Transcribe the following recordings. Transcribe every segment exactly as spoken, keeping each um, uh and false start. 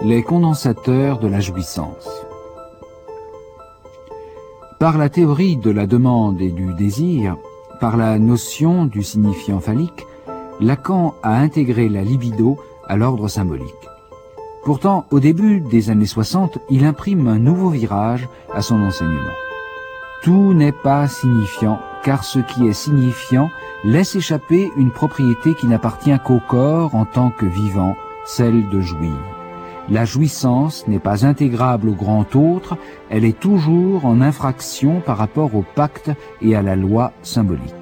les condensateurs de la jouissance. Par la théorie de la demande et du désir, par la notion du signifiant phallique, Lacan a intégré la libido à l'ordre symbolique. Pourtant, au début des années soixante, il imprime un nouveau virage à son enseignement. Tout n'est pas signifiant, car ce qui est signifiant laisse échapper une propriété qui n'appartient qu'au corps en tant que vivant, celle de jouir. La jouissance n'est pas intégrable au grand autre, elle est toujours en infraction par rapport au pacte et à la loi symbolique.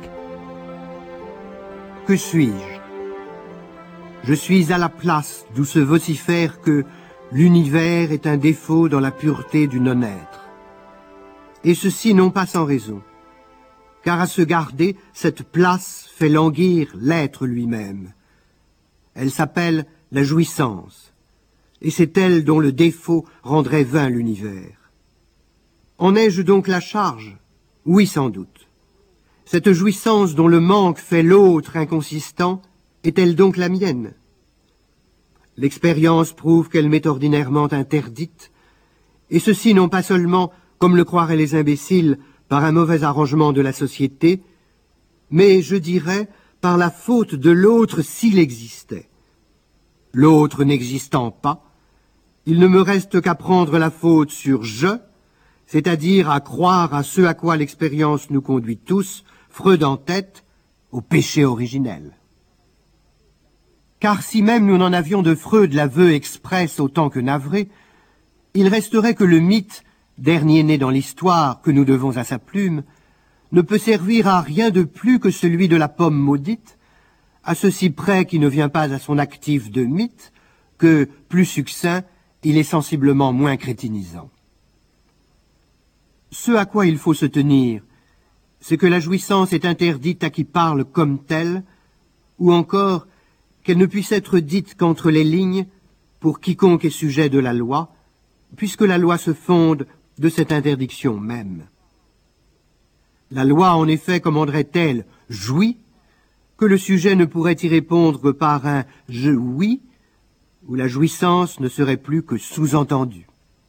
Que suis-je? Je suis à la place d'où se vocifère que l'univers est un défaut dans la pureté du non-être. Et ceci non pas sans raison, car à se garder, cette place fait languir l'être lui-même. Elle s'appelle la jouissance, et c'est elle dont le défaut rendrait vain l'univers. En ai-je donc la charge? Oui, sans doute. Cette jouissance dont le manque fait l'autre inconsistant, est-elle donc la mienne? L'expérience prouve qu'elle m'est ordinairement interdite, et ceci non pas seulement, comme le croiraient les imbéciles, par un mauvais arrangement de la société, mais, je dirais, par la faute de l'autre s'il existait. L'autre n'existant pas, il ne me reste qu'à prendre la faute sur « je », c'est-à-dire à croire à ce à quoi l'expérience nous conduit tous, Freud en tête, au péché originel. Car si même nous n'en avions de Freud l'aveu express autant que navré, il resterait que le mythe, dernier né dans l'histoire que nous devons à sa plume, ne peut servir à rien de plus que celui de la pomme maudite, à ceci près qui ne vient pas à son actif de mythe, que, plus succinct, il est sensiblement moins crétinisant. Ce à quoi il faut se tenir, c'est que la jouissance est interdite à qui parle comme telle, ou encore qu'elle ne puisse être dite qu'entre les lignes pour quiconque est sujet de la loi, puisque la loi se fonde de cette interdiction même. La loi, en effet, commanderait-elle « jouis » que le sujet ne pourrait y répondre que par un « je oui » où la jouissance ne serait plus que sous-entendue.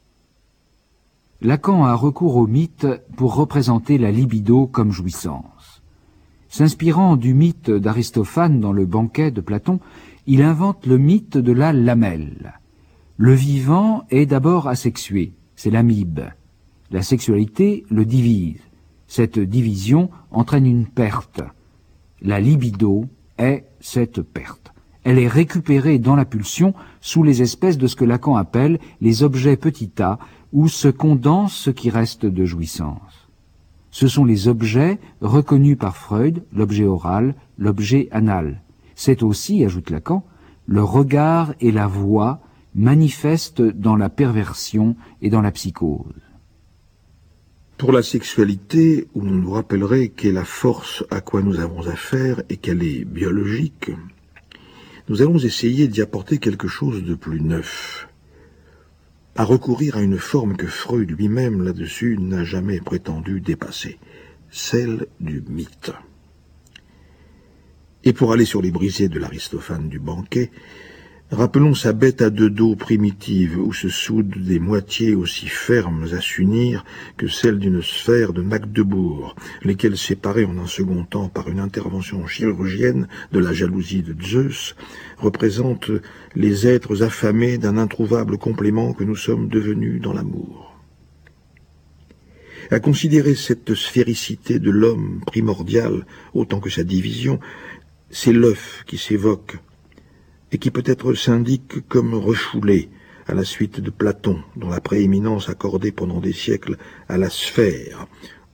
Lacan a recours au mythe pour représenter la libido comme jouissance. S'inspirant du mythe d'Aristophane dans le banquet de Platon, il invente le mythe de la lamelle. Le vivant est d'abord asexué, c'est l'amibe. La sexualité le divise. Cette division entraîne une perte. La libido est cette perte. Elle est récupérée dans la pulsion sous les espèces de ce que Lacan appelle les objets petit a, où se condense ce qui reste de jouissance. Ce sont les objets reconnus par Freud, l'objet oral, l'objet anal. C'est aussi, ajoute Lacan, le regard et la voix manifestent dans la perversion et dans la psychose. Pour la sexualité, où l'on nous rappellerait qu'est la force à quoi nous avons affaire et qu'elle est biologique, nous allons essayer d'y apporter quelque chose de plus neuf, à recourir à une forme que Freud lui-même, là-dessus, n'a jamais prétendu dépasser, celle du mythe. Et pour aller sur les brisées de l'Aristophane du banquet, rappelons sa bête à deux dos primitive où se soudent des moitiés aussi fermes à s'unir que celles d'une sphère de Magdebourg, lesquelles, séparées en un second temps par une intervention chirurgienne de la jalousie de Zeus, représentent les êtres affamés d'un introuvable complément que nous sommes devenus dans l'amour. À considérer cette sphéricité de l'homme primordial autant que sa division, c'est l'œuf qui s'évoque et qui peut-être s'indique comme refoulé à la suite de Platon, dont la prééminence accordée pendant des siècles à la sphère,